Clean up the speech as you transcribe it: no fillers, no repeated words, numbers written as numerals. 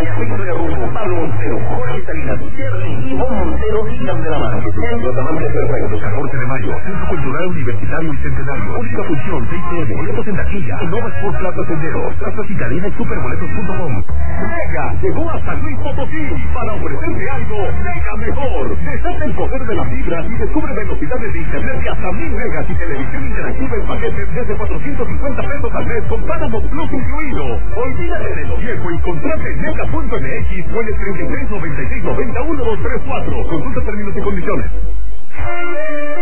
Víctor Arrujo, Pablo Montero, Jorge Salinas, Jerry, Ivonne Montero y Candela Márquez. Los amantes perfectos. 14 de mayo, Centro Cultural Universitario y Centenario. Única función, 6 PM. Boletos en taquilla. Nova Sport Plaza Senderos. Plazas y cadenas superboletos.com. Mega llegó a San Luis Potosí para ofrecerte algo mega mejor. Desata el poder de la fibra y descubre velocidades de internet de hasta 1000 megas y televisión interactiva en paquetes desde 450 pesos al mes con Paramount Plus incluido. Olvídate de lo viejo y contrate en mega.mx o en el 36 96 90 1234. Consulta términos y condiciones.